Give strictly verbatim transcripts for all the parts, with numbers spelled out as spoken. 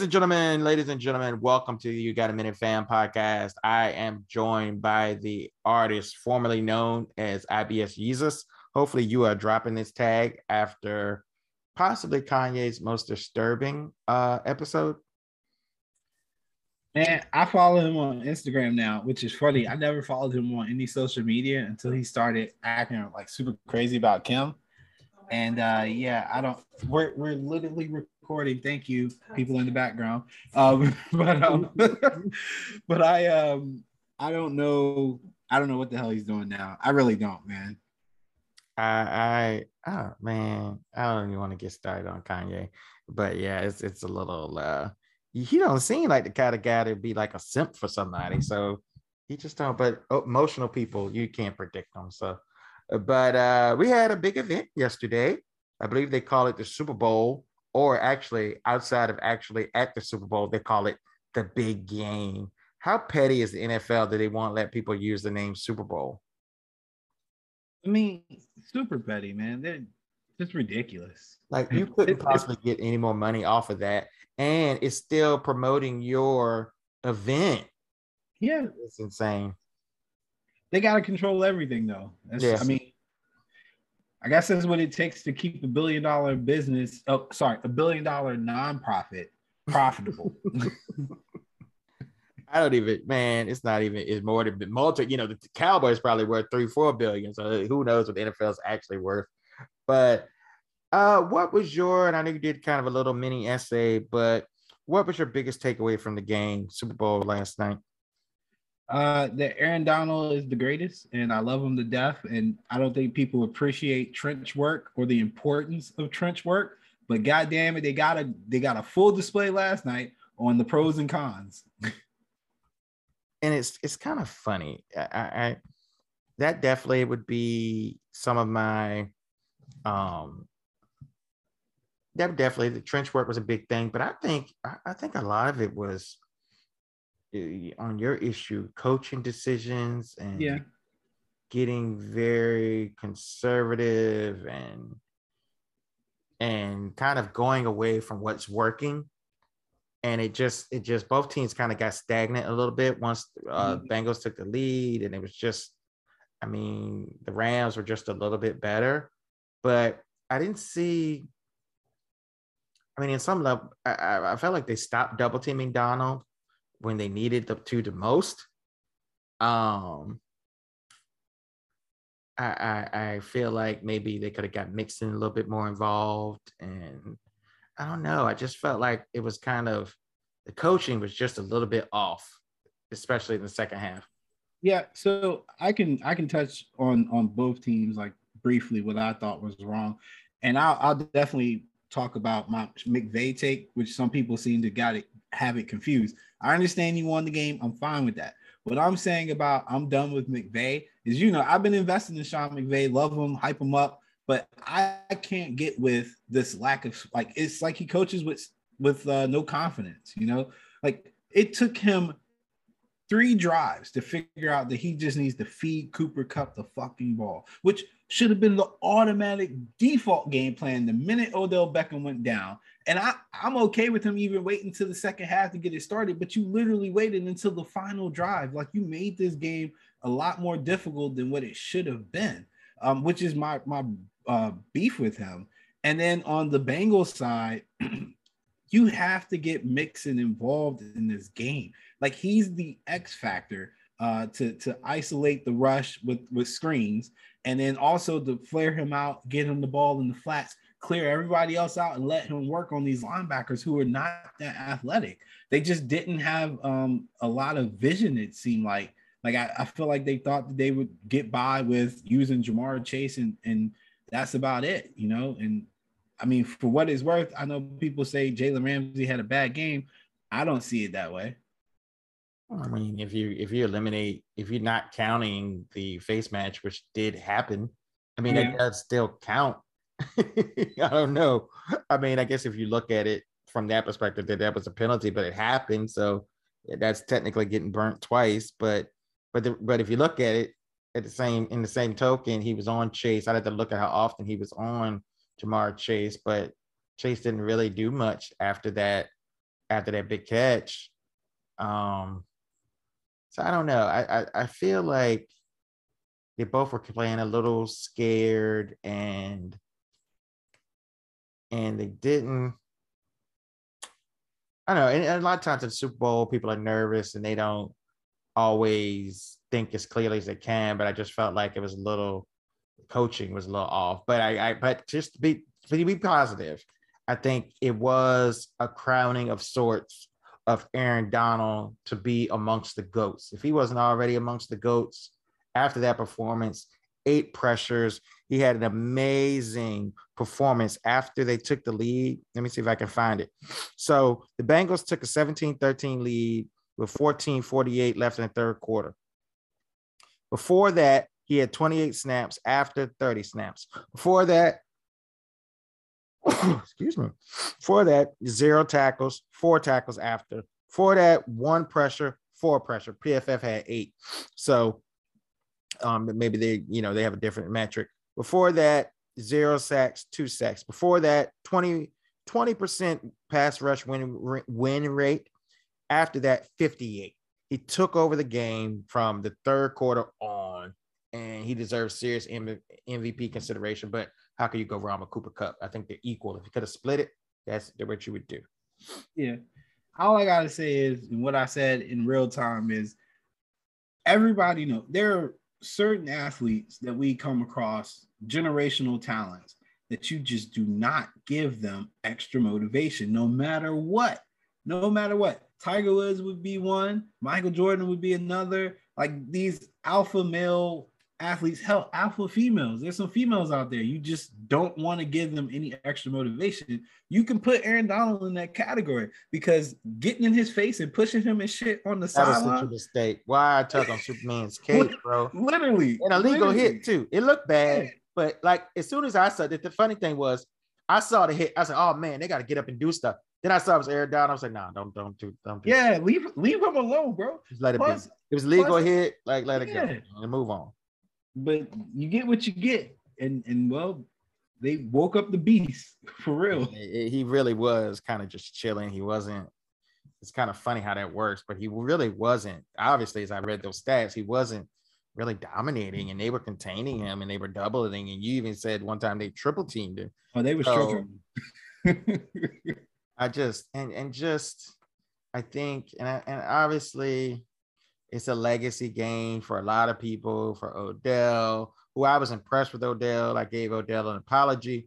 and gentlemen, ladies and gentlemen, welcome to the You Got a Minute Fan podcast. I am joined by the artist formerly known as I B S Jesus. Hopefully, you are dropping this tag after possibly Kanye's most disturbing uh, episode. Man, I follow him on Instagram now, which is funny. I never followed him on any social media until he started acting like super crazy about Kim. And uh, yeah, I don't. We're we're literally recording. Thank you, people in the background. Um, but um, but I um I don't know. I don't know what the hell he's doing now. I really don't, man. I I oh man, I don't even want to get started on Kanye, but yeah, it's it's a little. Uh, he don't seem like the kind of guy to be like a simp for somebody. So he just don't. But emotional people, you can't predict them. So. But uh, we had a big event yesterday. I believe they call it the Super Bowl, or actually outside of actually at the Super Bowl, they call it the big game. How petty is the N F L that they won't let people use the name Super Bowl? I mean, super petty, man. They're just ridiculous. Like you couldn't possibly get any more money off of that. And it's still promoting your event. Yeah. It's insane. They got to control everything, though. That's, yes. I mean, I guess that's what it takes to keep a billion dollar business. Oh, sorry, a billion dollar nonprofit profitable. I don't even, man. It's not even. It's more than multi. You know, the Cowboys probably worth three, four billion. So who knows what the N F L is actually worth? But uh, what was your? And I know you did kind of a little mini essay, but what was your biggest takeaway from the game, Super Bowl last night? Uh, that Aaron Donald is the greatest, and I love him to death. And I don't think people appreciate trench work or the importance of trench work. But God damn it, they got a they got a full display last night on the pros and cons. And it's it's kind of funny. I, I that definitely would be some of my um. That definitely the trench work was a big thing, but I think I, I think a lot of it was on your issue, coaching decisions and yeah. getting very conservative and and kind of going away from what's working. And it just it just both teams kind of got stagnant a little bit once uh, mm-hmm. Bengals took the lead, and it was just, I mean, the Rams were just a little bit better, but I didn't see. I mean, in some level, I, I felt like they stopped double teaming Donald when they needed the to the most. Um, I, I I feel like maybe they could have got Mixon a little bit more involved, and I don't know. I just felt like it was kind of the coaching was just a little bit off, especially in the second half. Yeah, so I can I can touch on on both teams like briefly what I thought was wrong, and I'll, I'll definitely talk about my McVay take, which some people seem to got it have it confused. I understand you won the game. I'm fine with that. What I'm saying about I'm done with McVay is, you know, I've been investing in Sean McVay, love him, hype him up, but I, I can't get with this lack of, like, it's like he coaches with with uh, no confidence, you know? Like, it took him three drives to figure out that he just needs to feed Cooper Kupp the fucking ball, which should have been the automatic default game plan the minute Odell Beckham went down. And I, I'm okay with him even waiting until the second half to get it started, but you literally waited until the final drive. Like, you made this game a lot more difficult than what it should have been, um, which is my, my uh, beef with him. And then on the Bengals side, you have to get Mixon involved in this game. Like, he's the X factor uh, to, to isolate the rush with, with screens, and then also to flare him out, get him the ball in the flats, clear everybody else out, and let him work on these linebackers who are not that athletic. They just didn't have um, a lot of vision, it seemed like. Like, I, I feel like they thought that they would get by with using Jamar Chase, and, and that's about it, you know? And I mean, for what it's worth, I know people say Jalen Ramsey had a bad game. I don't see it that way. I mean, if you if you eliminate, if you're not counting the face match, which did happen, I mean, yeah. That does still count. I don't know. I mean, I guess if you look at it from that perspective, that that was a penalty, but it happened, so that's technically getting burnt twice. But but the, but if you look at it at the same in the same token, he was on Chase. I had to look at how often he was on Jamar Chase, but Chase didn't really do much after that after that big catch. Um, so I don't know. I, I I feel like they both were playing a little scared, and and they didn't. I don't know. And, and a lot of times in the Super Bowl, people are nervous and they don't always think as clearly as they can. But I just felt like it was a little coaching was a little off. But I, I but just to be to be positive, I think it was a crowning of sorts of Aaron Donald to be amongst the GOATs. If he wasn't already amongst the GOATs after that performance, eight pressures. He had an amazing performance after they took the lead. Let me see if I can find it. So the Bengals took a seventeen thirteen lead with fourteen forty-eight left in the third quarter. Before that, he had twenty-eight snaps after thirty snaps. Before that, excuse me. For that, zero tackles, four tackles after. For that, one pressure, four pressure. P F F had eight. So um, maybe they, you know, they have a different metric. Before that, zero sacks, two sacks. Before that, twenty, twenty percent pass rush win, win rate. After that, fifty-eight. He took over the game from the third quarter on, and he deserves serious M V P consideration. But how can you go wrong with Cooper Kupp? I think they're equal. If you could have split it, that's what you would do. Yeah. All I got to say is, and what I said in real time is, everybody know there are certain athletes that we come across, generational talents, that you just do not give them extra motivation, no matter what. No matter what. Tiger Woods would be one. Michael Jordan would be another. Like these alpha male athletes, hell, alpha females. There's some females out there. You just don't want to give them any extra motivation. You can put Aaron Donald in that category because getting in his face and pushing him and shit on the sideline. That was such a mistake. Why I took on Superman's case, bro? Literally. An illegal literally. hit, too. It looked bad, yeah. But like as soon as I saw it, the funny thing was, I saw the hit. I said, oh, man, they got to get up and do stuff. Then I saw it was Aaron Donald. I was like, nah, don't, don't do, don't do. Yeah, that. leave, leave him alone, bro. Just let it plus, be. It was legal plus, hit. Like, let yeah. it go and move on. But you get what you get, and and well, they woke up the beast for real. He really was kind of just chilling. He wasn't. It's kind of funny how that works, but he really wasn't. Obviously, as I read those stats, he wasn't really dominating, and they were containing him, and they were doubling. And you even said one time they triple teamed him. Oh, they were so, struggling. I just and and just I think and I, and obviously it's a legacy game for a lot of people, for Odell, who I was impressed with Odell. I gave Odell an apology.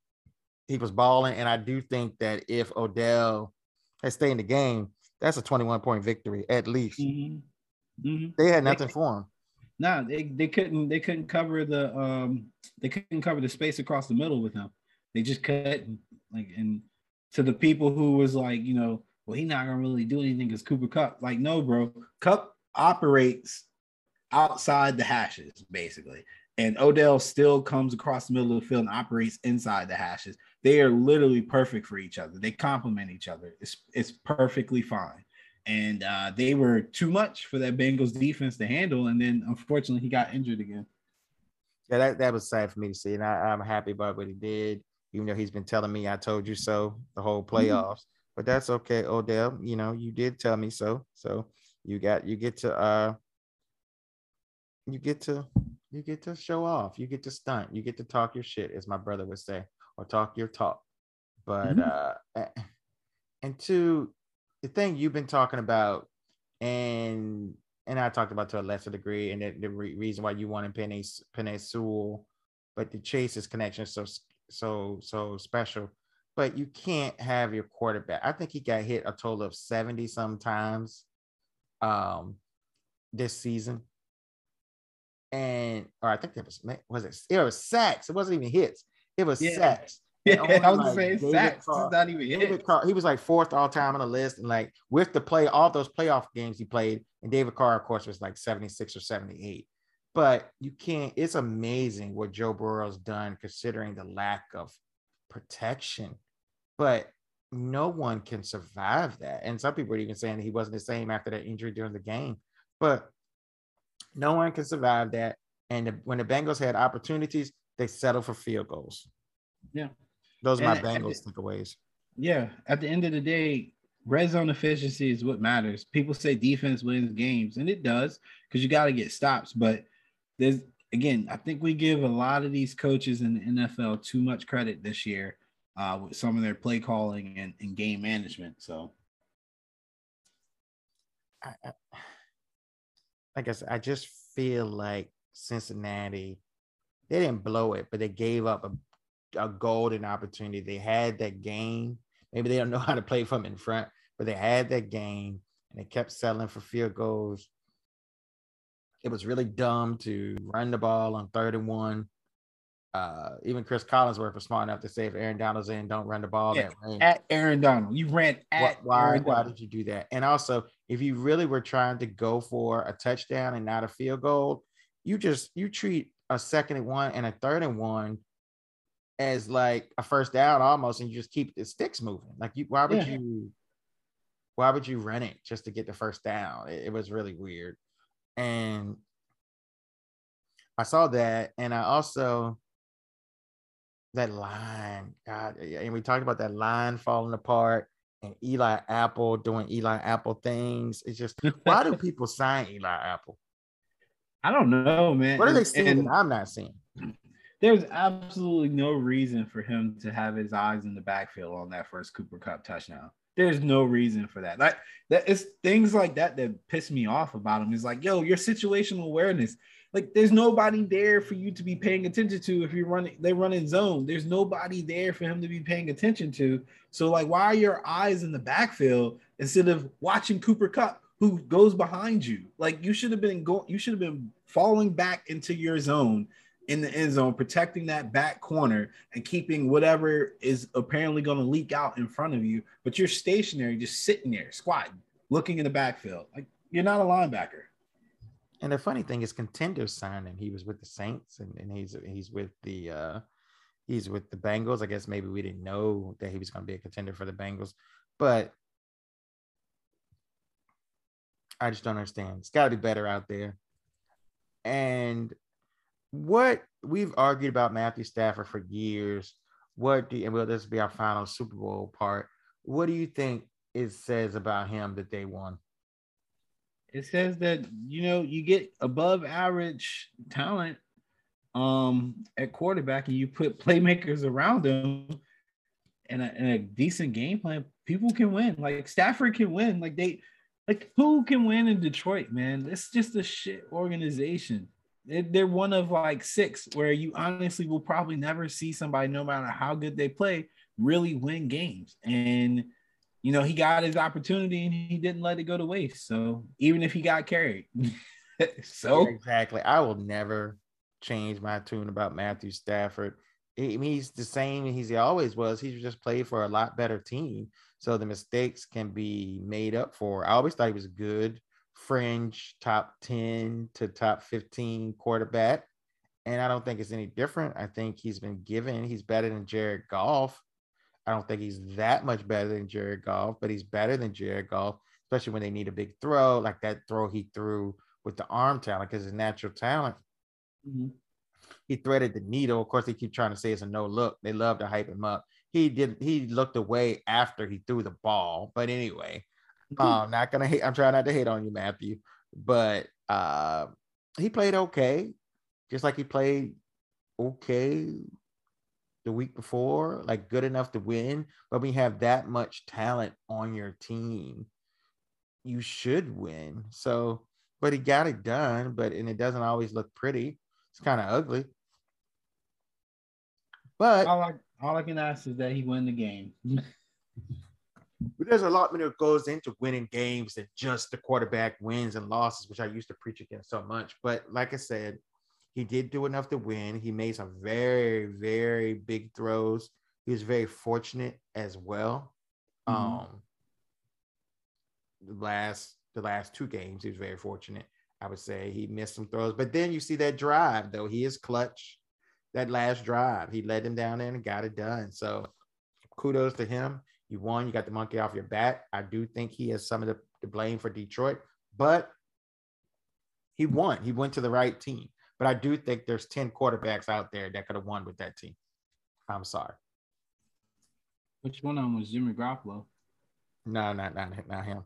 He was balling, and I do think that if Odell had stayed in the game, that's a twenty-one point victory at least. Mm-hmm. Mm-hmm. They had nothing they, for him. No, nah, they, they couldn't they couldn't cover the um they couldn't cover the space across the middle with him. They just couldn't like and. To the people who was like, you know, well, he's not gonna really do anything because Cooper Kupp. Like, no, bro. Kupp operates outside the hashes, basically. And Odell still comes across the middle of the field and operates inside the hashes. They are literally perfect for each other. They complement each other. It's it's perfectly fine. And uh, they were too much for that Bengals defense to handle. And then, unfortunately, he got injured again. Yeah, that, that was sad for me to see. And I, I'm happy about what he did. Even though he's been telling me I told you so the whole playoffs, mm-hmm. But that's okay, Odell. You know, you did tell me so. So you got you get to uh you get to you get to show off, you get to stunt, you get to talk your shit, as my brother would say, or talk your talk. But mm-hmm. uh and two, the thing you've been talking about, and and I talked about to a lesser degree, and the, the re- reason why you wanted Penei Penei Sewell, but the Chase's connection is so so so special. But you can't have your quarterback. I think he got hit a total of seventy sometimes um this season, and or I think that was was it it was sacks. It wasn't even hits. It was yeah. sacks. Yeah, I was like saying sacks. Carr, it's not even hit. Carr, he was like fourth all time on the list, and like with the play, all those playoff games he played, and David Carr, of course, was like seventy-six or seventy-eight. But you can't, it's amazing what Joe Burrow's done considering the lack of protection. But no one can survive that. And some people are even saying that he wasn't the same after that injury during the game. But no one can survive that. And the, when the Bengals had opportunities, they settled for field goals. Yeah. Those are my Bengals takeaways. Yeah. At the end of the day, red zone efficiency is what matters. People say defense wins games, and it does because you got to get stops. But there's again, I think we give a lot of these coaches in the N F L too much credit this year uh, with some of their play calling and, and game management. So, I, I, like I said, I just feel like Cincinnati, they didn't blow it, but they gave up a, a golden opportunity. They had that game. Maybe they don't know how to play from in front, but they had that game and they kept settling for field goals. It was really dumb to run the ball on third and one. Uh, even Chris Collinsworth was smart enough to say if Aaron Donald's in, don't run the ball yeah, that way. At Aaron Donald. You ran at why, Aaron why Donald. did you do that? And also, if you really were trying to go for a touchdown and not a field goal, you just you treat a second and one and a third and one as like a first down almost, and you just keep the sticks moving. Like you, why would yeah. you, why would you run it just to get the first down? It, it was really weird. And I saw that, and I also that line, God, and we talked about that line falling apart and Eli Apple doing Eli Apple things. It's just, why do people sign Eli Apple? I don't know, man. What are they seeing and, that I'm not seeing? There's absolutely no reason for him to have his eyes in the backfield on that first Cooper Kupp touchdown. There's no reason for that. Like that, it's things like that that piss me off about him. Is like, yo, your situational awareness. Like, there's nobody there for you to be paying attention to if you're running. They run in zone. There's nobody there for him to be paying attention to. So, like, why are your eyes in the backfield instead of watching Cooper Kupp, who goes behind you? Like, you should have been going. You should have been falling back into your zone in the end zone, protecting that back corner and keeping whatever is apparently going to leak out in front of you. But you're stationary, just sitting there, squatting, looking in the backfield. Like, you're not a linebacker. And the funny thing is, Contenders signed him. He was with the Saints, and, and he's he's with the uh, he's with the Bengals. I guess maybe we didn't know that he was going to be a contender for the Bengals, but I just don't understand. It's got to be better out there. And what we've argued about Matthew Stafford for years. What do and will this be our final Super Bowl part? What do you think it says about him that they won? It says that, you know, you get above average talent um, at quarterback and you put playmakers around them and a, and a decent game plan, people can win. Like Stafford can win. Like they, like who can win in Detroit, man? It's just a shit organization. They're one of like six where you honestly will probably never see somebody, no matter how good they play, really win games. And you know, he got his opportunity and he didn't let it go to waste. So even if he got carried. so yeah, exactly. I will never change my tune about Matthew Stafford. He, he's the same as he always was. He's just played for a lot better team. So the mistakes can be made up for. I always thought he was a good fringe top ten to top fifteen quarterback. And I don't think it's any different. I think he's been given, he's better than Jared Goff. I don't think he's that much better than Jared Goff, but he's better than Jared Goff, especially when they need a big throw, like that throw he threw with the arm talent, because his natural talent. Mm-hmm. He threaded the needle. Of course, they keep trying to say it's a no look. They love to hype him up. He did. He looked away after he threw the ball. But anyway, mm-hmm. um, not gonna hate. I'm trying not to hate on you, Matthew, but uh, he played okay, just like he played okay the week before, like good enough to win. But when you have that much talent on your team, you should win. So, but he got it done, but and it doesn't always look pretty. It's kind of ugly. But all I, all I can ask is that he win the game. But there's a lot more that goes into winning games than just the quarterback wins and losses, which I used to preach against so much. But like I said, he did do enough to win. He made some very, very big throws. He was very fortunate as well. Mm-hmm. Um, the last the last two games, he was very fortunate. I would say he missed some throws. But then you see that drive, though. He is clutch. That last drive, he led him down there and got it done. So kudos to him. You won. You got the monkey off your back. I do think he has some of the, the blame for Detroit, but he won. He went to the right team. But I do think there's ten quarterbacks out there that could have won with that team. I'm sorry. Which one of them was Jimmy Garoppolo? No, not not not him.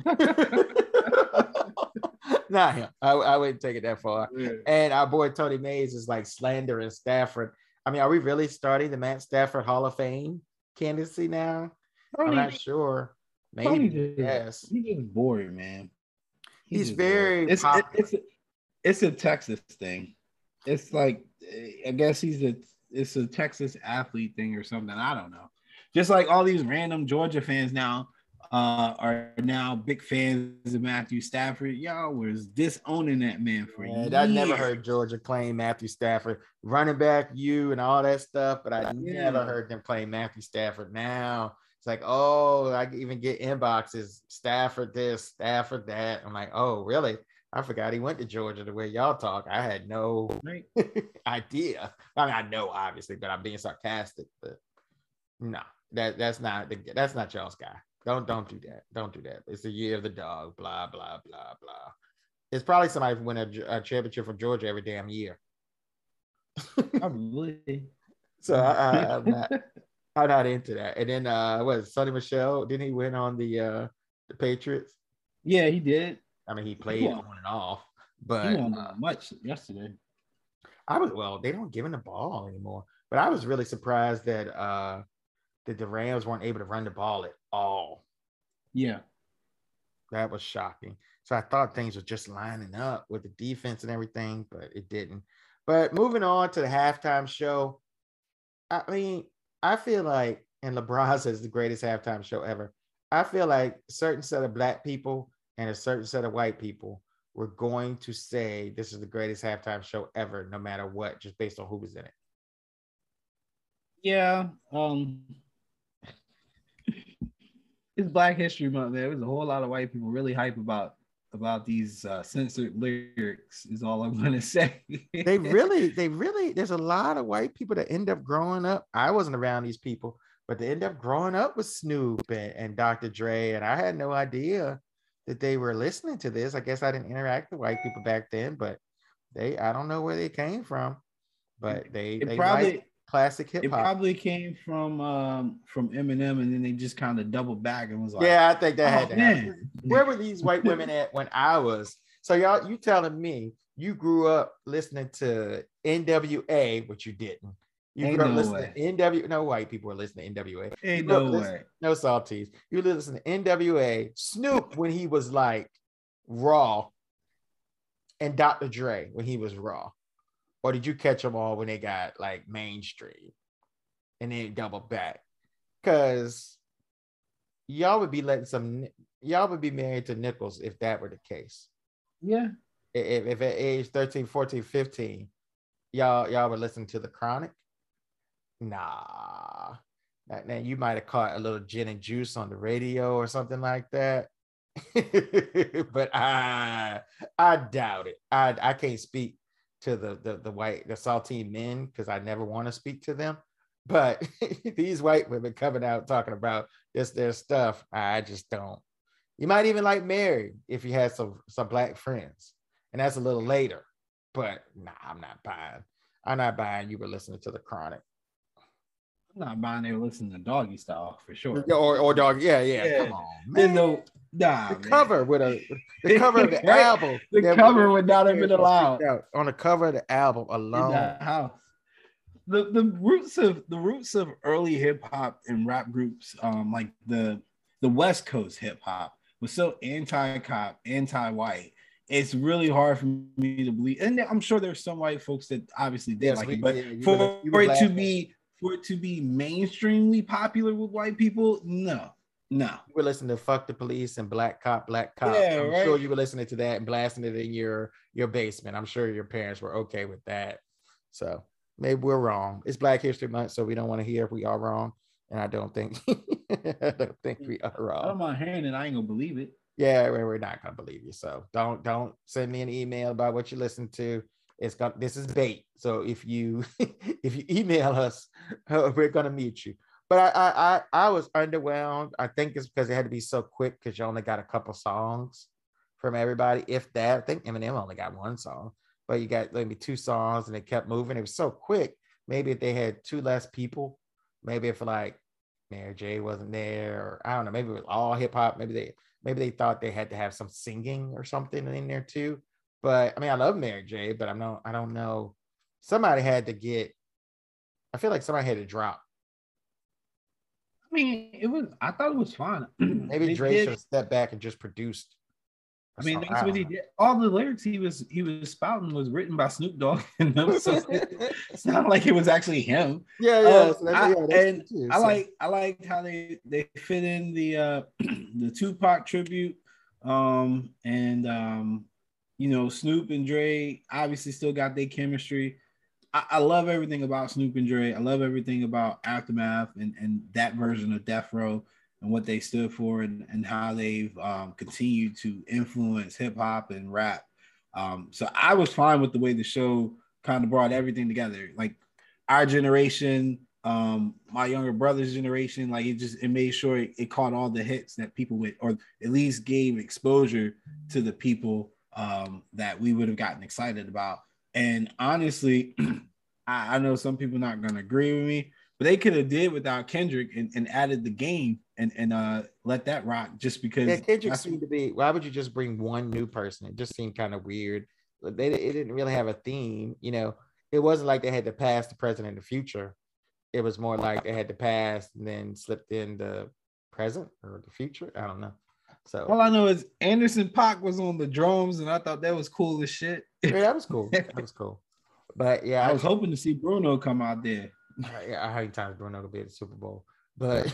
Not him. I, I wouldn't take it that far. Yeah. And our boy Tony Mays is like slandering Stafford. I mean, are we really starting the Matt Stafford Hall of Fame candidacy now? Tony, I'm not sure. Maybe. Just, yes. He's just boring, man. He's, he's very. It's, it, it's a, it's a Texas thing. It's like, I guess he's a. It's a Texas athlete thing or something. I don't know. Just like all these random Georgia fans now uh, are now big fans of Matthew Stafford. Y'all was disowning that man for yeah, years. I never heard Georgia claim Matthew Stafford, running back you and all that stuff, but I yeah. never heard them claim Matthew Stafford. Now it's like, oh, I even get inboxes, Stafford this, Stafford that. I'm like, oh, really? I forgot he went to Georgia the way y'all talk. I had no right. idea. I mean, I know obviously, but I'm being sarcastic. But no, that that's not the, that's not y'all's guy. Don't don't do that. Don't do that. It's the year of the dog. Blah blah blah blah. It's probably somebody who win a, a championship for Georgia every damn year. Probably. So I, I, I'm not. I'm not into that. And then uh, what? Sonny Michel, didn't he win on the uh, the Patriots? Yeah, he did. I mean, he played he on and off, but he won uh, much yesterday. I was well. They don't give him the ball anymore. But I was really surprised that uh, that the Rams weren't able to run the ball at all. Yeah, that was shocking. So I thought things were just lining up with the defense and everything, but it didn't. But moving on to the halftime show, I mean, I feel like, and LeBron says the greatest halftime show ever. I feel like a certain set of black people and a certain set of white people were going to say this is the greatest halftime show ever, no matter what, just based on who was in it. Yeah. Um, it's Black History Month, man. There's a whole lot of white people really hype about about these uh, censored lyrics is all I'm going to say. they really, they really, there's a lot of white people that end up growing up. I wasn't around these people, but they end up growing up with Snoop and, and Doctor Dre. And I had no idea that they were listening to this. I guess I didn't interact with white people back then, but they, I don't know where they came from, but they, it they probably like classic hip hop. It probably came from, um, from Eminem, and then they just kind of doubled back and was like, yeah, I think that oh, had to man. happen. Where were these white women at when I was? So y'all, you telling me you grew up listening to N W A, which you didn't. You Ain't grew up no listening way. to N W A. No white people were listening to N W A. Ain't no way. Listening, no salties. You listen to N W A, Snoop when he was like raw, and Doctor Dre when he was raw. Or did you catch them all when they got like mainstream and then double back? Because y'all would be letting some, y'all would be married to nickels if that were the case. Yeah. If, if at age thirteen, fourteen, fifteen, y'all, y'all would listen to the Chronic. Nah. Now you might have caught a little gin and juice on the radio or something like that. But I I doubt it. I I can't speak to the the, the white the saltine men because I never want to speak to them. But these white women coming out talking about this their stuff, I just don't. You might even like Mary if you had some some black friends, and that's a little later. But nah, I'm not buying. I'm not buying you were listening to the Chronic. I'm not buying they were listening to Doggy Style for sure. Or or dog, yeah, yeah. yeah. Come on, man. No, nah, the man. cover with a the cover of the right? album. The cover would not have been allowed. On the cover of the album alone. In the house. The the roots of the roots of early hip hop and rap groups, um, like the the West Coast hip hop was so anti-cop, anti-white. It's really hard for me to believe. And I'm sure there's some white folks that obviously did yes, like we, it, but yeah, for, were, for it to be for it to be mainstreamly popular with white people, no, no. You were listening to Fuck the Police and Black Cop, Black Cop. Yeah, I'm right? sure you were listening to that and blasting it in your, your basement. I'm sure your parents were okay with that. So maybe we're wrong. It's Black History Month, so we don't want to hear if we are wrong. And I don't think I don't think we are wrong. I don't mind hearing it. I ain't gonna believe it. Yeah, we're not gonna believe you. So don't don't send me an email about what you listen to. It's got this is bait. So if you if you email us, we're gonna mute you. But I I I, I was underwhelmed. I think it's because it had to be so quick because you only got a couple songs from everybody. If that, I think Eminem only got one song, but you got maybe two songs and it kept moving. It was so quick. Maybe if they had two less people, maybe if like Mary J wasn't there, or I don't know, maybe it was all hip hop. Maybe they maybe they thought they had to have some singing or something in there too. But I mean, I love Mary J, but I'm not I don't know. Somebody had to get, I feel like somebody had to drop. I mean, it was, I thought it was fine. Maybe Dre should have stepped back and just produced. I mean, that's I what he know. did. All the lyrics he was he was spouting was written by Snoop Dogg, and them, so it's not like it was actually him. Yeah, yeah. Uh, so I, yeah and too, I so. like I like how they they fit in the uh the Tupac tribute, um, and um, you know, Snoop and Dre obviously still got their chemistry. I, I love everything about Snoop and Dre. I love everything about Aftermath and and that version of Death Row, and what they stood for, and, and how they've um, continued to influence hip hop and rap. Um, so I was fine with the way the show kind of brought everything together. Like our generation, um, my younger brother's generation, like it just, it made sure it, it caught all the hits that people would, or at least gave exposure to the people um, that we would have gotten excited about. And honestly, I, I know some people not going to agree with me, but they could have did without Kendrick and, and added the game and, and uh, let that rock just because. Yeah, Kendrick seemed to be, why would you just bring one new person? It just seemed kind of weird. They it didn't really have a theme. You know, it wasn't like they had to pass the present and the future. It was more like they had to pass and then slipped in the present or the future. I don't know. So all I know is Anderson .Paak was on the drums, and I thought that was cool as shit. Yeah, that was cool. That was cool. But yeah, I was I, hoping to see Bruno come out there. Yeah, how many times Bruno will be at the Super Bowl? But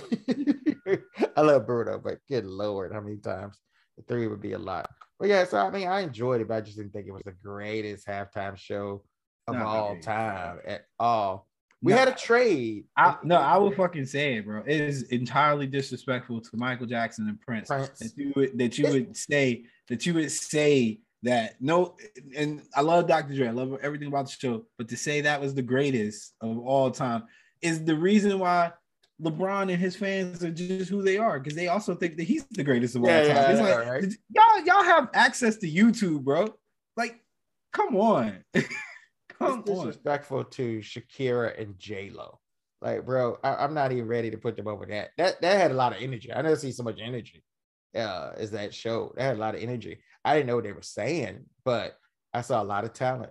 I love Bruno, but good Lord, how many times? The three would be a lot. But yeah, so I mean, I enjoyed it, but I just didn't think it was the greatest halftime show of Not all time at all. We no, had a trade. I, no, I will fucking say it, bro. It is entirely disrespectful to Michael Jackson and Prince, Prince. that you would that you would say that you would say that no. And I love Doctor Dre. I love everything about the show, but to say that was the greatest of all time is the reason why LeBron and his fans are just who they are, because they also think that he's the greatest of yeah, all time. Yeah, it's yeah, like right. y'all y'all have access to YouTube, bro. Like, come on. Come it's disrespectful on. to Shakira and J-Lo. Like, bro, I, I'm not even ready to put them over that. That that had a lot of energy. I never see so much energy uh, as that show. That had a lot of energy. I didn't know what they were saying, but I saw a lot of talent.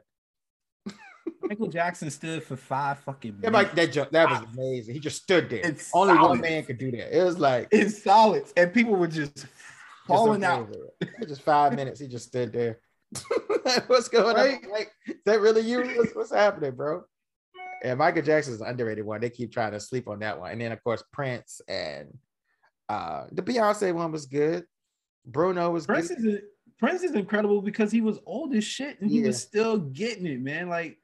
Michael Jackson stood for five fucking minutes. Yeah, like that, joke, that was amazing. He just stood there. It's Only solid. One man could do that. It was like it's solid, and people were just falling just out. Just five minutes. He just stood there. What's going right? on? Like, is that really you? What's, what's happening, bro? And Michael Jackson's an underrated one. They keep trying to sleep on that one. And then, of course, Prince and uh, the Beyonce one was good. Bruno was Prince good. Is a, Prince is incredible because he was old as shit and yeah. he was still getting it, man. Like,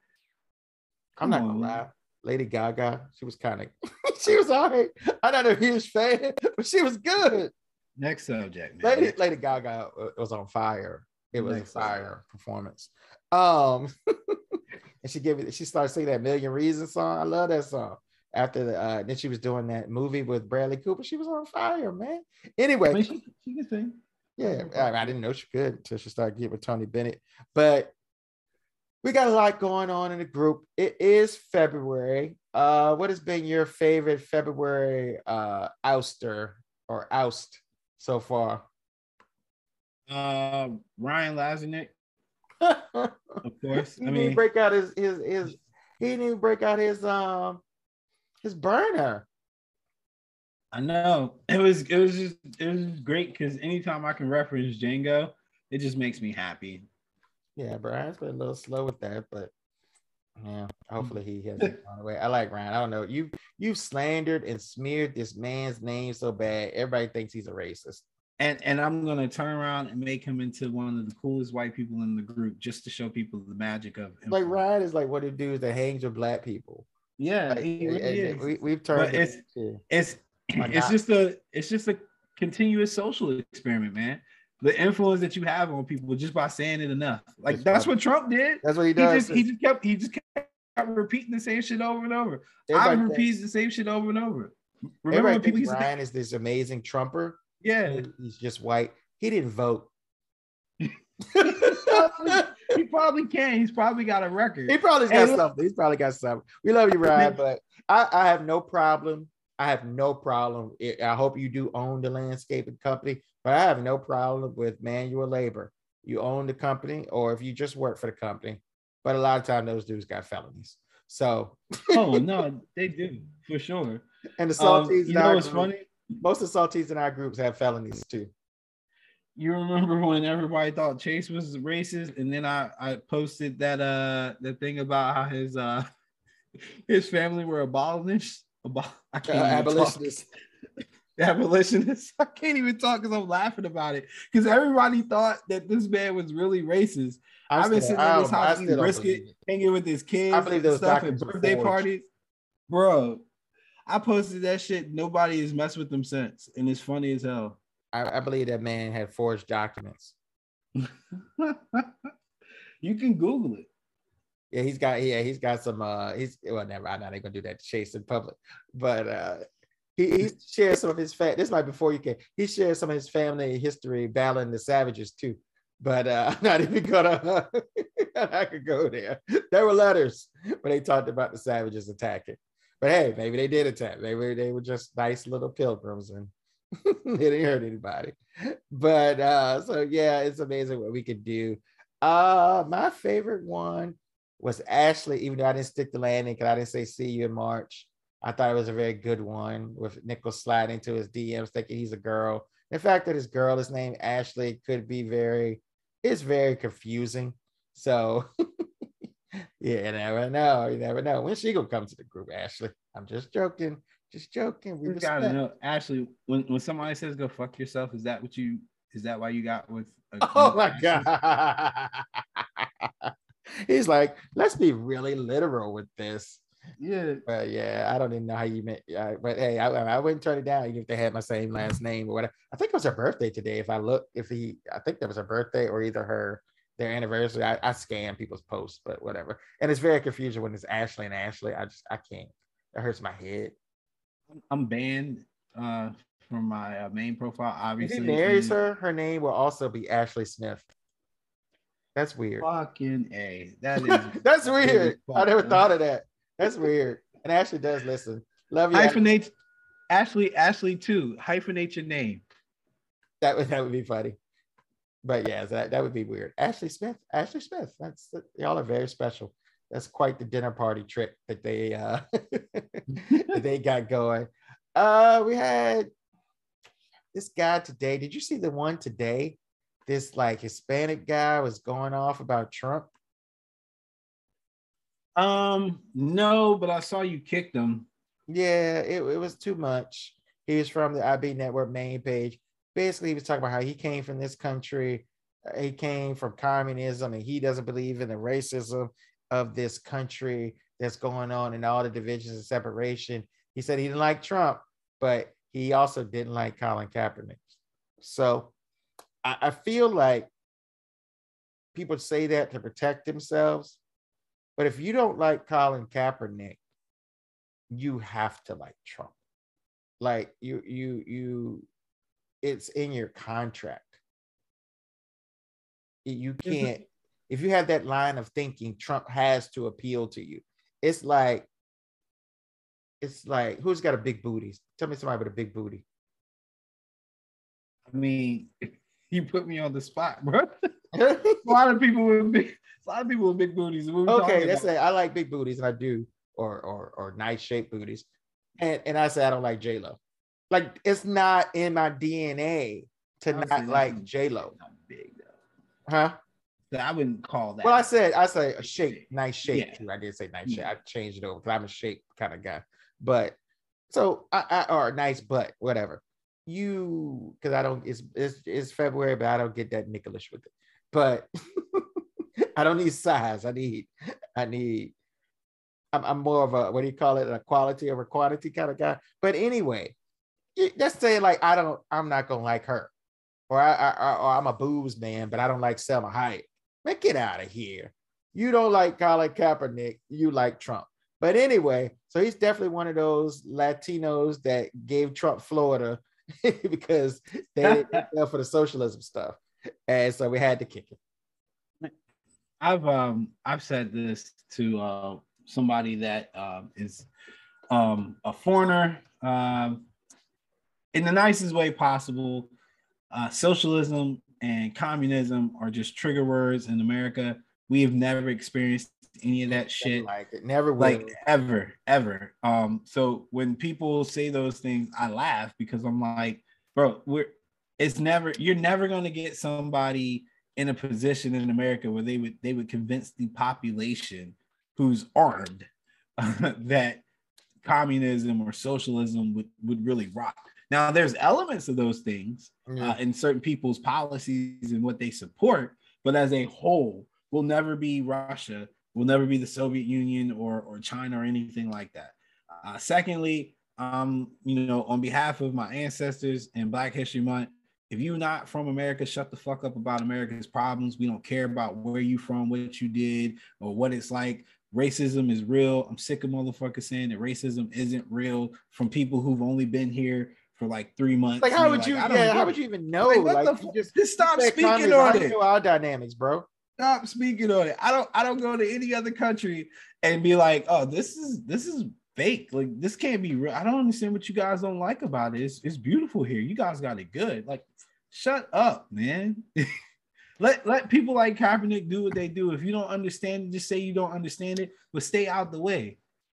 I'm not gonna lie. Lady Gaga, she was kind of, she was all right. I'm not a huge fan, but she was good. Next subject, man. Lady, Lady Gaga was on fire. It was Next a fire subject. performance. Um, and she gave it. She started singing that Million Reasons song. I love that song. After the, uh, then she was doing that movie with Bradley Cooper. She was on fire, man. Anyway, I mean, she, she can sing. Yeah, I, I didn't know she could until she started getting with Tony Bennett. But we got a lot going on in the group. It is February. Uh, what has been your favorite February uh, ouster or oust so far? Uh, Ryan Lazanik, of course. he I didn't mean, break out his his his. He didn't even break out his um his burner. I know it was it was just it was great because anytime I can reference Django, it just makes me happy. Yeah, Brian's been a little slow with that, but yeah, hopefully he hasn't gone away. I like Ryan. I don't know. You you've slandered and smeared this man's name so bad. Everybody thinks he's a racist. And and I'm gonna turn around and make him into one of the coolest white people in the group just to show people the magic of him. Like Ryan is like one of the dudes that hangs with black people. Yeah, like, he really is. We, we've turned it's it it's it's just a it's just a continuous social experiment, man. The influence that you have on people just by saying it enough. Like that's, that's what Trump did. That's what he does. He just, he just kept he just kept repeating the same shit over and over. I repeat the same shit over and over. Remember when people Ryan say, is this amazing Trumper? Yeah, he's just white. He didn't vote. he, probably, he probably can. He's probably got a record. He probably got and something. He's probably got something. We love you, Ryan, but I, I have no problem I have no problem. I hope you do own the landscaping company, but I have no problem with manual labor. You own the company, or if you just work for the company. But a lot of times those dudes got felonies. So oh no, they do for sure. And the Um, salties you in know our what's group, funny? most of the salties in our groups have felonies too. You remember when everybody thought Chase was racist, and then I, I posted that uh the thing about how his uh his family were abolitionists. Abol- I can't Uh, even abolitionists. talk. Abolitionists. I can't even talk because I'm laughing about it. Because everybody thought that this man was really racist. I'm I've been still, sitting I, at his don't, I house still eating don't brisket, believe it. hanging with his I kids believe and those stuff at documents were birthday forged. parties. Bro, I posted that shit. Nobody has messed with them since. And it's funny as hell. I, I believe that man had forged documents. You can Google it. Yeah, he's got yeah, he's got some uh he's well never I'm not even gonna do that to Chase in public, but uh he, he shared some of his fa- this might before you can he shared some of his family history battling the savages too. But uh I'm not even gonna I could go there. There were letters when they talked about the savages attacking. But hey, maybe they did attack. Maybe they were just nice little pilgrims and they didn't hurt anybody. But uh so yeah, it's amazing what we could do. Uh my favorite one was Ashley, even though I didn't stick the landing because I didn't say see you in March. I thought it was a very good one with Nicholas sliding into his D Ms thinking he's a girl. The fact that his girl is named Ashley could be very, it's very confusing. So yeah, you never know. You never know. When she gonna come to the group, Ashley? I'm just joking. Just joking. We You respect. gotta know, Ashley, when, when somebody says go fuck yourself, is that what you is that why you got with a, Oh my God. He's like, let's be really literal with this. Yeah. But yeah, I don't even know how you meant. Uh, but hey, I, I wouldn't turn it down even if they had my same last name or whatever. I think it was her birthday today. If I look, if he, I think that was her birthday or either her their anniversary. I, I scan people's posts, but whatever. And it's very confusing when it's Ashley and Ashley. I just I can't. It hurts my head. I'm banned uh, from my uh, main profile. Obviously, if he marries and her, her name will also be Ashley Smith. That's weird. Fucking A. That is that's weird. I never up. thought of that. That's weird. And Ashley does listen. Love you. Hyphenate Ashley, Ashley too. Hyphenate your name. That would that would be funny. But yeah, that, that would be weird. Ashley Smith. Ashley Smith. That's y'all are very special. That's quite the dinner party trick that they uh that they got going. Uh we had this guy today. Did you see the one today? This like Hispanic guy was going off about Trump. Um, no, but I saw you kicked him. Yeah, it, it was too much. He was from the I B Network main page. Basically, he was talking about how he came from this country. He came from communism and he doesn't believe in the racism of this country that's going on and all the divisions and separation. He said he didn't like Trump, but he also didn't like Colin Kaepernick. So I, I feel like people say that to protect themselves. But if you don't like Colin Kaepernick, you have to like Trump. Like you, you, you, it's in your contract. You can't, if you have that line of thinking, Trump has to appeal to you. It's like, it's like, who's got a big booty? Tell me somebody with a big booty. I mean, you put me on the spot, bro. A lot of people with big, a lot of people with big booties. Okay, let's say I like big booties, and I do, or or or nice shaped booties, and and I say I don't like J Lo. Like it's not in my D N A to not like J Lo. Big though, huh? I wouldn't call that. Well, I said I say a shape, nice shape. Yeah. Too. I did say nice yeah. shape. I changed it over because I'm a shape kind of guy. But so I, I or a nice butt, whatever. You because I don't. It's, it's it's February, but I don't get that Nicholas with it. But I don't need size. I need I need. I'm, I'm more of a what do you call it? A quality over quantity kind of guy. But anyway, let's say like I don't. I'm not gonna like her, or I, I or I'm a booze man, but I don't like Selma Hayek. Man, get out of here. You don't like Colin Kaepernick. You like Trump. But anyway, so he's definitely one of those Latinos that gave Trump Florida because they didn't go for the socialism stuff. And so we had to kick it. I've um I've said this to uh somebody that um is um a foreigner um, in the nicest way possible. Uh, socialism and communism are just trigger words in America. We have never experienced any of that shit. Like it never will. Like ever, ever. Um, so when people say those things, I laugh because I'm like, bro, we're it's never you're never gonna get somebody in a position in America where they would they would convince the population who's armed that communism or socialism would, would really rock. Now, there's elements of those things yeah. uh, in certain people's policies and what they support, but as a whole, will never be Russia, will never be the Soviet Union or, or China or anything like that. Uh, secondly, um, you know, on behalf of my ancestors and Black History Month, if you're not from America, shut the fuck up about America's problems. We don't care about where you from, what you did, or what it's like. Racism is real. I'm sick of motherfuckers saying that racism isn't real from people who've only been here for like three months. Like, how would like, you? Yeah, how would you even know? Like, what like, the fuck? Just, just stop speaking on I it. Know our dynamics, bro. Stop speaking on it. I don't. I don't go to any other country and be like, oh, this is this is fake. Like, this can't be real. I don't understand what you guys don't like about it. It's, it's beautiful here. You guys got it good. Like, shut up, man. Let let people like Kaepernick do what they do. If you don't understand it, just say you don't understand it, but stay out the way.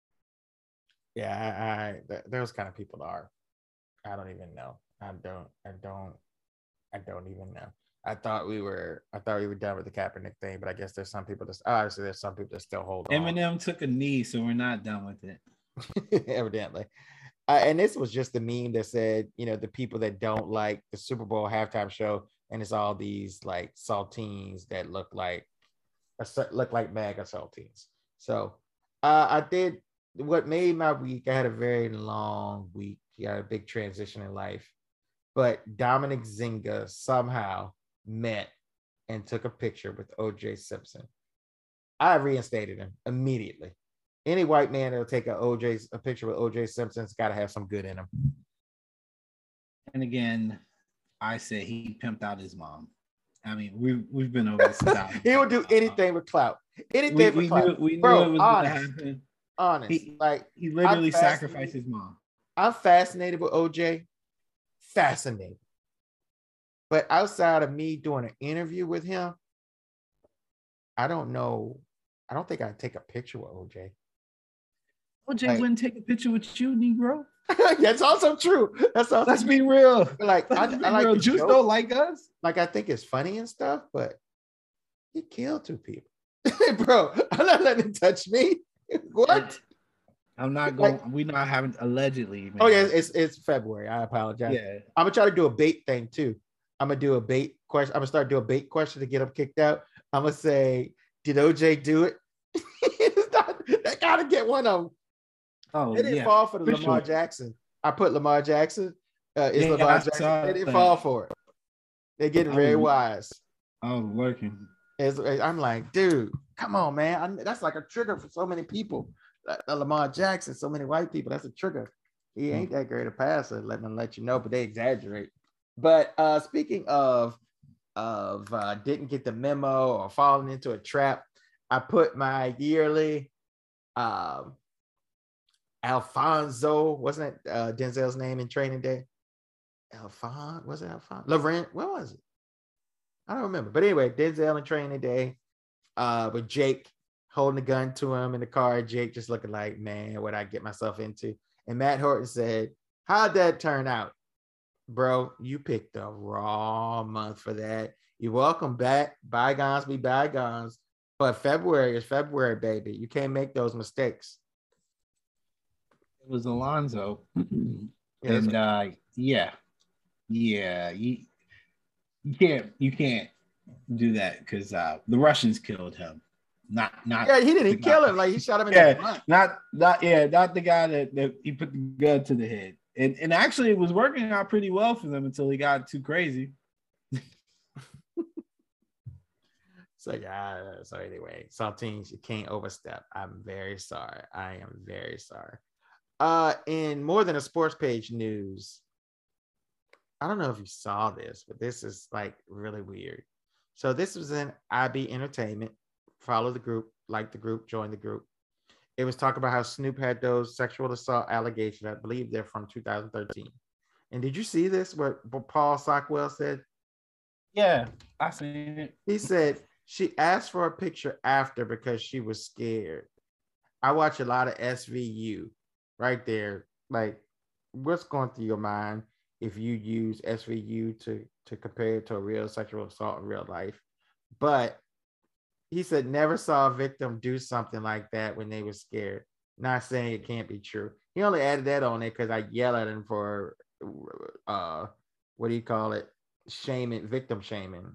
Yeah, I, I those kind of people are. I don't even know. I don't. I don't. I don't even know. I thought we were. I thought we were done with the Kaepernick thing, but I guess there's some people that obviously there's some people that still hold on. Eminem took a knee, so we're not done with it. Evidently. Uh, and this was just the meme that said, you know, the people that don't like the Super Bowl halftime show. And it's all these like saltines that look like look like MAGA saltines. So uh, I did what made my week. I had a very long week. You had a big transition in life, but Dominic Zinga somehow met and took a picture with O J Simpson. I reinstated him immediately. Any white man that'll take a O J a picture with O J Simpson's got to have some good in him. And again, I said he pimped out his mom. I mean, we've we've been over this. He would do anything with clout. Anything we, with we clout. Knew, we knew Bro, it was honest, gonna happen. Honest, he, like he literally sacrificed his mom. I'm fascinated with O J. Fascinated, but outside of me doing an interview with him, I don't know. I don't think I'd take a picture with O J. O J like, wouldn't take a picture with you, Negro. That's also true. That's also Let's be real. Like I, I like real. Juice don't like us. Like I think it's funny and stuff, but he killed two people, bro. I'm not letting him touch me. What? I'm not going. Like, we're not having allegedly. Man. Oh yeah, it's it's February. I apologize. Yeah, I'm gonna try to do a bait thing too. I'm gonna do a bait question. I'm gonna start doing a bait question to get him kicked out. I'm gonna say, did O J do it? not, I gotta get one of them. Oh, they didn't yeah, fall for the for Lamar sure. Jackson. I put Lamar Jackson. Uh, is yeah, Lamar Jackson? They didn't that. fall for it. They're getting very was, wise. I was working. It's, I'm like, dude, come on, man. I, that's like a trigger for so many people. Like, uh, Lamar Jackson, so many white people. That's a trigger. He ain't that great a passer. Let me let you know, but they exaggerate. But uh, speaking of of uh, didn't get the memo or falling into a trap, I put my yearly. Um, Alfonso, wasn't it uh, Denzel's name in Training Day? Alphon, was it Alphon? Laurent, what was it? I don't remember. But anyway, Denzel in Training Day uh, with Jake holding a gun to him in the car. Jake just looking like, man, what I get myself into. And Matt Horton said, how'd that turn out? Bro, you picked the wrong month for that. You're welcome back. Bygones be bygones. But February is February, baby. You can't make those mistakes. It was Alonzo. Yeah, and uh yeah. Yeah, you, you can't you can't do that because uh the Russians killed him. Not not yeah, he didn't kill him, like he shot him in yeah, the front. Not not yeah, not the guy that, that he put the gun to the head. And and actually it was working out pretty well for them until he got too crazy. So yeah, so anyway, Saltines, you can't overstep. I'm very sorry. I am very sorry. Uh, in more than a sports page news, I don't know if you saw this, but this is like really weird. So this was in I B Entertainment. Follow the group, like the group, join the group. it was talking about how Snoop had those sexual assault allegations. I believe they're from two thousand thirteen. And did you see this? What, what Paul Sockwell said? Yeah, I seen it. He said she asked for a picture after because she was scared. I watch a lot of S V U right there. Like, what's going through your mind if you use S V U to, to compare it to a real sexual assault in real life? But he said never saw a victim do something like that when they were scared. Not saying it can't be true. He only added that on it because I yell at him for uh what do you call it? Shaming, victim shaming.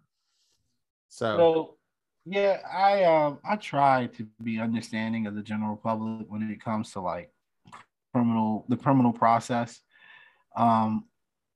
So, so yeah, I um I try to be understanding of the general public when it comes to like criminal the criminal process. Um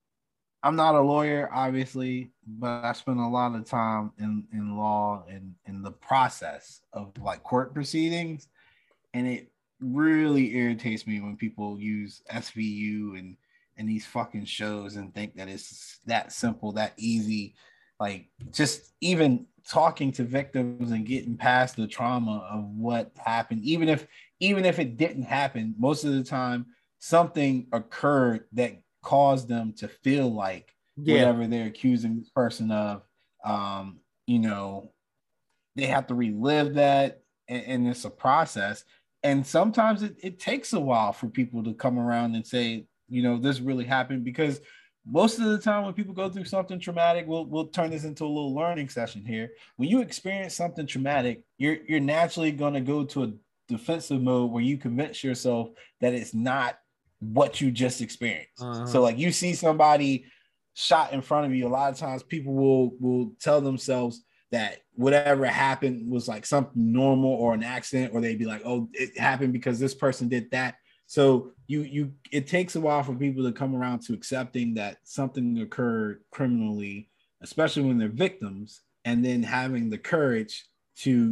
I'm not a lawyer, obviously, but I spend a lot of time in, in law and in the process of like court proceedings. And it really irritates me when people use S V U and, and these fucking shows and think that it's that simple, that easy. Like just even talking to victims and getting past the trauma of what happened, even if even if it didn't happen, most of the time something occurred that caused them to feel like yeah. whatever they're accusing this person of, um, you know, they have to relive that, and, and it's a process. And sometimes it, it takes a while for people to come around and say, you know, this really happened, because most of the time when people go through something traumatic, we'll we'll turn this into a little learning session here. When you experience something traumatic, you're you're naturally going to go to a defensive mode where you convince yourself that it's not what you just experienced. Uh-huh. So like you see somebody shot in front of you, a lot of times people will will tell themselves that whatever happened was like something normal or an accident, or they'd be like, oh, it happened because this person did that. So you you it takes a while for people to come around to accepting that something occurred criminally, especially when they're victims, and then having the courage to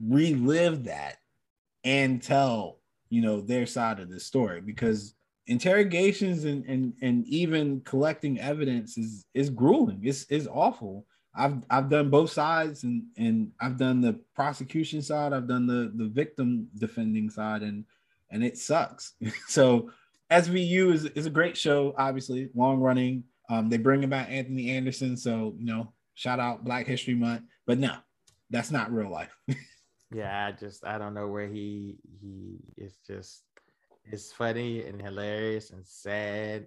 relive that and tell, you know, their side of the story. Because interrogations and and and even collecting evidence is is grueling. It's is awful. I've I've done both sides, and and I've done the prosecution side. I've done the the victim defending side, and and it sucks. So S V U is is a great show. Obviously, long running. Um, they bring about Anthony Anderson, so you know, shout out Black History Month. But no, that's not real life. Yeah, I just I don't know where he he is. Just it's funny and hilarious and sad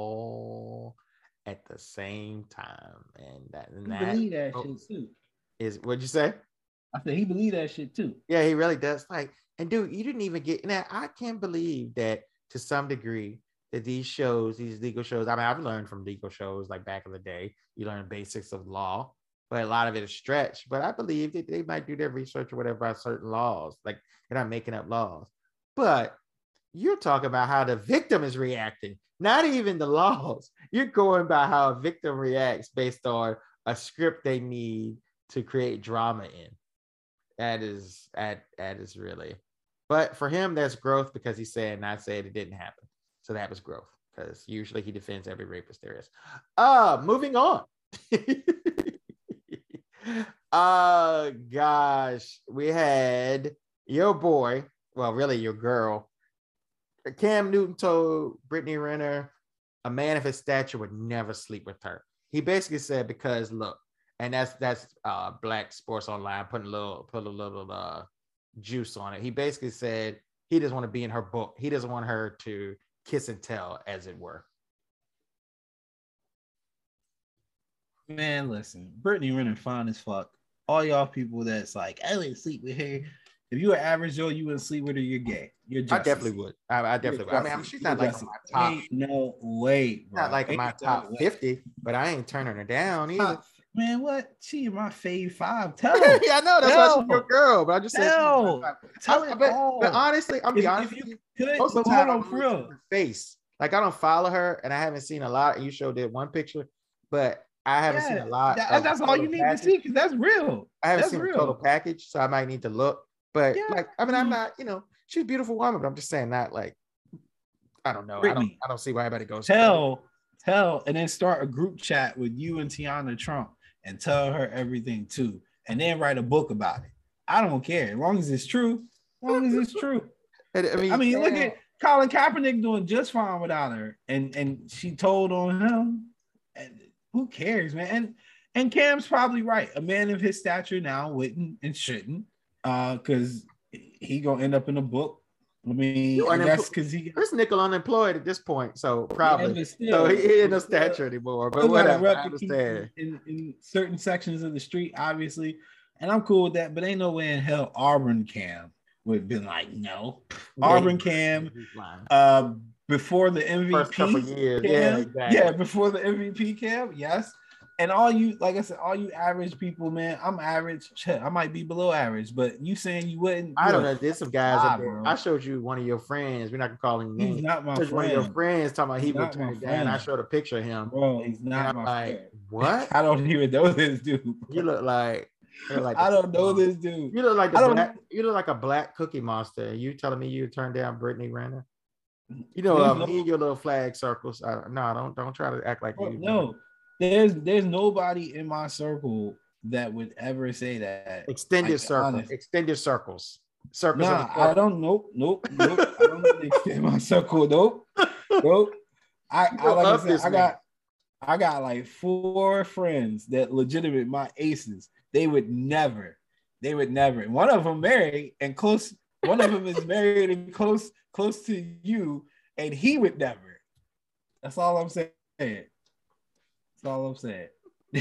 all at the same time, and that and he that, believe that oh, shit too. Is what'd you say? I said he believe that shit too. Yeah, he really does. Like, and dude, you didn't even get. Now I can't believe that to some degree that these shows, these legal shows. I mean, I've learned from legal shows like back in the day. You learn basics of law, but a lot of it is stretched. But I believe that they might do their research or whatever about certain laws. Like they're not making up laws, but you're talking about how the victim is reacting, not even the laws. You're going by how a victim reacts based on a script they need to create drama in. That is that that is really, but for him, that's growth, because he's saying, not saying it didn't happen. So that was growth, because usually he defends every rapist there is. Uh, moving on. uh gosh, we had your boy, well, really your girl, Cam Newton told Brittany Renner a man of his stature would never sleep with her. He basically said, because look, and that's that's uh Black Sports Online putting a little put a little uh juice on it. He basically said he doesn't want to be in her book. He doesn't want her to kiss and tell, as it were. Man, listen, Brittany Renner fine as fuck. All y'all people that's like, I wouldn't sleep with her. If you were average Joe, you wouldn't sleep with her. You're gay. You're I definitely would. I, I definitely would. I mean, I mean, she's not like my top. Ain't no way, bro. Not like Ain't my top no fifty, but I ain't turning her down either. Top, man, what? She my fave five. Tell her. Yeah, I know. That's tell. Why she's your girl. But I just said, tell, tell I, it but, all. But honestly, I'm be honest. If you could, most of the time, time, on, for real. Her face. Like I don't follow her, and I haven't seen a lot. And you showed it one picture, but I haven't yeah, seen a lot. That, that's all you need package. to see, because that's real. I haven't that's seen real. a total package, so I might need to look. But yeah. like, I mean, I'm not, you know, she's a beautiful woman, but I'm just saying that, like, I don't know. Brittany, I don't, I don't see why everybody goes. Tell, tell, and then start a group chat with you and Tiana Trump and tell her everything too, and then write a book about it. I don't care, as long as it's true. As long as it's true. And, I mean, I mean, yeah. look at Colin Kaepernick doing just fine without her, and and she told on him. And who cares, man? And and Cam's probably right. A man of his stature now wouldn't and shouldn't, uh, because he gonna end up in a book. I mean, I guess because he Chris Nickel unemployed at this point, so probably. Yeah, still, so he, he ain't no stature anymore. But whatever, I understand. In, in certain sections of the street, obviously, and I'm cool with that. But ain't no way in hell Auburn Cam would have been like, no. Yeah, Auburn Cam, uh, before the M V P, first couple years, Cam, yeah, exactly. yeah, before the M V P Cam, yes. And all you, like I said, all you average people, man, I'm average. Shit, I might be below average, but you saying you wouldn't? I don't know. There's some guys up there. I showed you one of your friends. We're not gonna call him names. He's not my friend. One of your friends talking about he's he would turn it down. I showed a picture of him. Bro, he's not my like, friend. What? I don't even know this dude. Bro. You look like. Like I don't know this dude. You look like the black, you look like a black Cookie Monster. You telling me you turned down Brittany Renner? You know, um, no, me and your little flag circles. I, no, don't don't try to act like bro, you. No, there's there's nobody in my circle that would ever say that. Extended like, circle, honest. extended circles, circles. Nah, I don't. Nope, nope, nope. I don't really extend my circle. Nope, nope. I, I like I said, I got. I got like four friends that legitimate my aces. They would never, they would never. And one of them married and close. One of them is married and close, close to you, and he would never. That's all I'm saying. That's all I'm saying.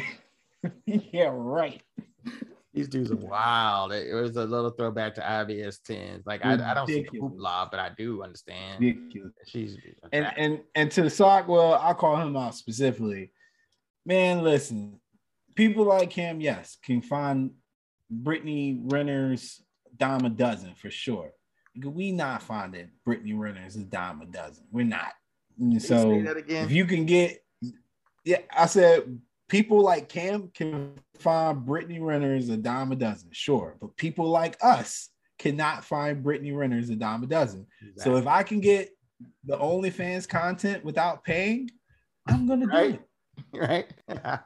Yeah, right. These dudes are wild. It was a little throwback to I B S tens. Like I, I don't see hoopla, but I do understand. Ridiculous. She's and and and to the sock, well, I call him out specifically. Man, listen, people like him, yes, can find Brittany Renner's dime a dozen for sure. We not finding Brittany Renner's a dime a dozen. We're not. And so you say that again? If you can get, yeah, I said. People like Cam can find Brittany Renner's a dime a dozen, sure. But people like us cannot find Brittany Renner's a dime a dozen. Exactly. So if I can get the OnlyFans content without paying, I'm going right? to do it. Right?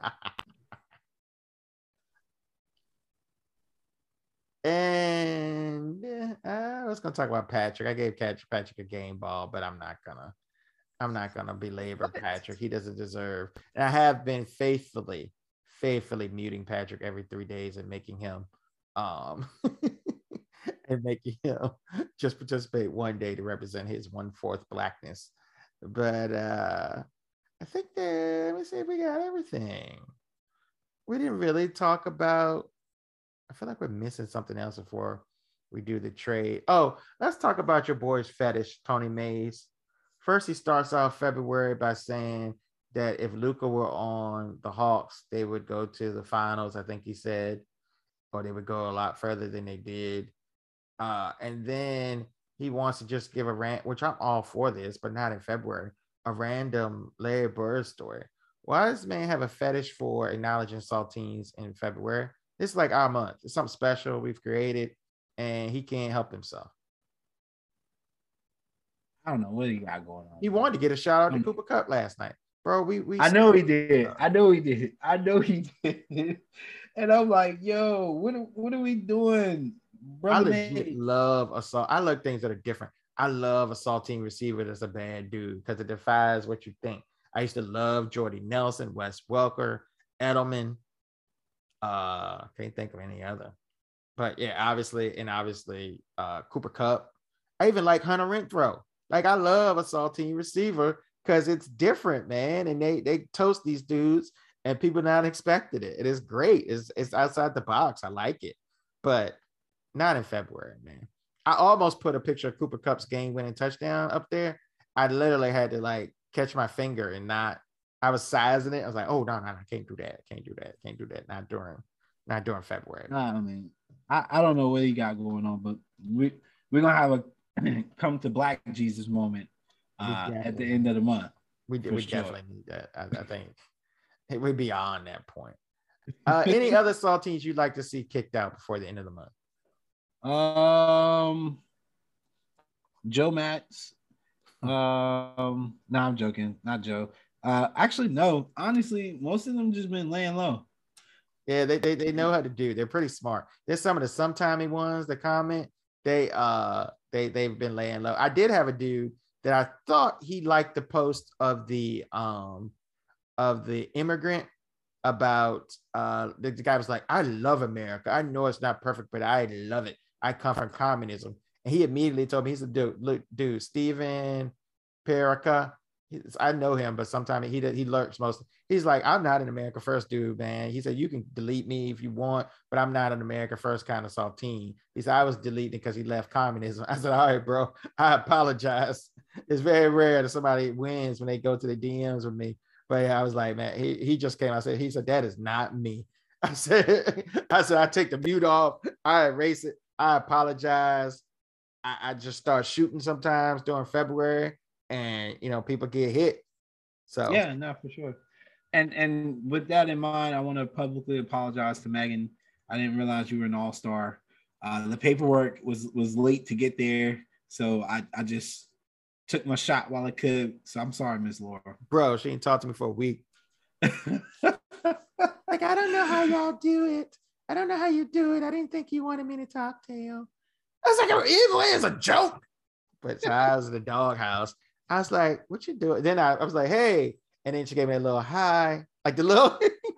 And uh, I was going to talk about Patrick. I gave Patrick a game ball, but I'm not going to. I'm not going to belabor Patrick. He doesn't deserve. And I have been faithfully, faithfully muting Patrick every three days and making him, um, and making him just participate one day to represent his one-fourth blackness. But uh, I think that, let me see if we got everything. We didn't really talk about, I feel like we're missing something else before we do the trade. Oh, let's talk about your boy's fetish, Tony Mays. First, he starts off February by saying that if Luka were on the Hawks, they would go to the finals, I think he said, or they would go a lot further than they did. Uh, and then he wants to just give a rant, which I'm all for this, but not in February, a random Larry Bird story. Why does this man have a fetish for acknowledging saltines in February? This is like our month. It's something special we've created, and he can't help himself. I don't know what he got going on. He wanted to get a shout out to Cooper Kupp last night, bro. We we. I know he did. I know he did. I know he did. And I'm like, yo, what what are we doing, bro? I legit love a salt. I love things that are different. I love a saltine receiver that's a bad dude because it defies what you think. I used to love Jordy Nelson, Wes Welker, Edelman. Uh, can't think of any other, but yeah, obviously, and obviously, uh, Cooper Kupp. I even like Hunter Renfrow. Like, I love a saltine receiver because it's different, man. And they they toast these dudes and people not expected it. It is great. It's, it's outside the box. I like it. But not in February, man. I almost put a picture of Cooper Kupp's game-winning touchdown up there. I literally had to, like, catch my finger and not – I was sizing it. I was like, oh, no, no, no, I can't do that. Can't do that. Can't do that. Not during not during February. Nah, I mean, I, I don't know what he got going on, but we, we're going to have a – come to Black Jesus moment uh, at the end of the month. We, we sure. definitely need that. I, I think we're beyond that point. Uh, any other saltines you'd like to see kicked out before the end of the month? Um, Joe Matz. Um, no, I'm joking. Not Joe. Uh, actually, no. Honestly, most of them just been laying low. Yeah, they, they they know how to do. They're pretty smart. There's some of the sometimey ones that comment. They uh they they've been laying low. I did have a dude that I thought he liked the post of the um of the immigrant about uh the, the guy was like, I love America. I know it's not perfect, but I love it. I come from communism. And he immediately told me, he's a dude, look, dude, Stephen Perica. I know him, but sometimes he he lurks most. He's like, I'm not an America First dude, man. He said, you can delete me if you want, but I'm not an America First kind of saltine. He said, I was deleting because he left communism. I said, all right, bro, I apologize. It's very rare that somebody wins when they go to the D Ms with me. But yeah, I was like, man, he, he just came. I said, he said, that is not me. I said, I said, I take the mute off. I erase it. I apologize. I, I just start shooting sometimes during February. And you know, people get hit. So yeah, no, for sure. And and with that in mind, I want to publicly apologize to Megan. I didn't realize you were an all-star. Uh, the paperwork was was late to get there, so I, I just took my shot while I could. So I'm sorry, Miss Laura. Bro, she didn't talk to me for a week. Like, I don't know how y'all do it. I don't know how you do it. I didn't think you wanted me to talk to you. I was like, it was a joke. But so I was in the doghouse. I was like, what you doing? Then I, I was like, hey. And then she gave me a little hi. Like the little,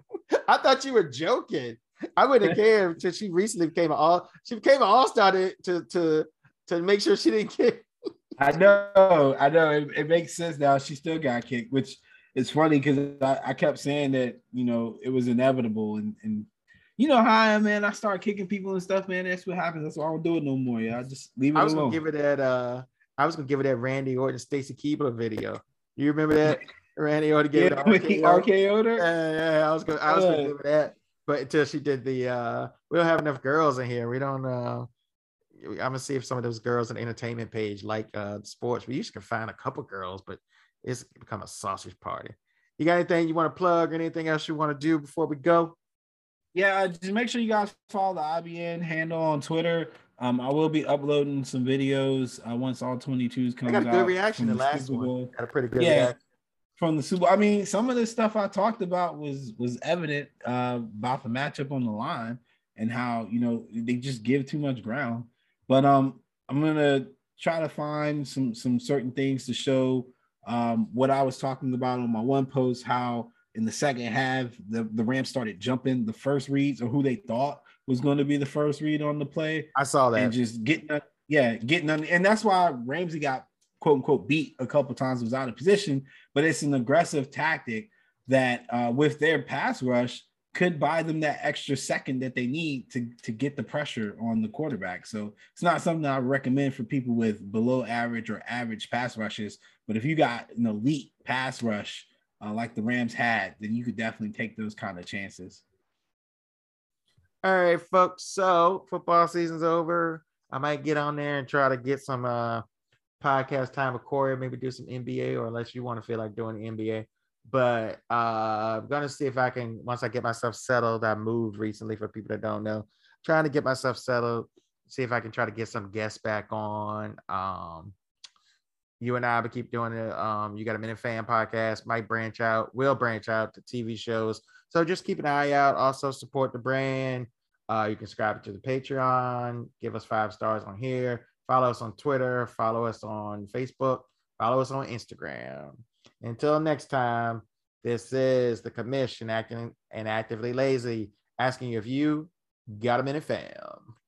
I thought you were joking. I wouldn't have cared until she recently became an all, she became an all-star to, to, to, to make sure she didn't get. I know, I know. It, it makes sense now. She still got kicked, which is funny because I, I kept saying that, you know, it was inevitable. And, and you know how I am, man. I start kicking people and stuff, man. That's what happens. That's why I don't do it no more. Yeah, I just leave it I was alone. gonna give it that. Uh, I was gonna give it that Randy Orton, Stacy Keibler video. You remember that? Randy Orton gave yeah, it the R K O. Yeah, yeah. I was gonna, I was gonna give it that, but until she did the, uh, we don't have enough girls in here. We don't. Uh, I'm gonna see if some of those girls on the entertainment page like uh sports. We used to find a couple girls, but it's become a sausage party. You got anything you want to plug or anything else you want to do before we go? Yeah, just make sure you guys follow the I B N handle on Twitter. Um, I will be uploading some videos uh, once all twenty-twos comes out. I got a good reaction. The, the last one got a pretty good yeah, reaction. From the Super. I mean, some of the stuff I talked about was was evident uh, about the matchup on the line and how, you know, they just give too much ground. But um, I'm gonna try to find some some certain things to show um, what I was talking about on my one post, how in the second half, the, the Rams started jumping the first reads or who they thought was going to be the first read on the play. I saw that. And just getting, yeah, getting on. And that's why Ramsey got, quote unquote, beat a couple times, was out of position. But it's an aggressive tactic that uh, with their pass rush could buy them that extra second that they need to, to get the pressure on the quarterback. So it's not something I recommend for people with below average or average pass rushes. But if you got an elite pass rush, Uh, like the Rams had, then you could definitely take those kind of chances. All right, folks. So football season's over. I might get on there and try to get some uh, podcast time with Corey, maybe do some N B A, or unless you want to feel like doing the N B A. But uh, I'm going to see if I can, once I get myself settled, I moved recently for people that don't know, trying to get myself settled, see if I can try to get some guests back on. Um, You and I will keep doing it. Um, you got a Minute Fan podcast, might branch out, will branch out to T V shows. So just keep an eye out. Also support the brand. Uh, you can subscribe to the Patreon, give us five stars on here. Follow us on Twitter, follow us on Facebook, follow us on Instagram. Until next time, this is the Commission acting and actively lazy, asking you if you got a Minute Fam.